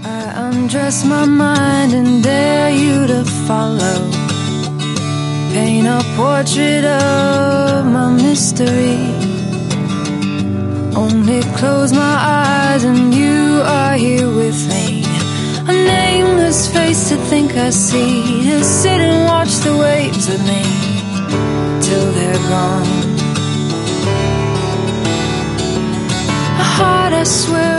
I undress my mind and dare you to follow. Paint a portrait of my mystery. Only close my eyes and you are here with me. A nameless face to think I see. Just sit and watch the waves with me till they're gone. A heart I swear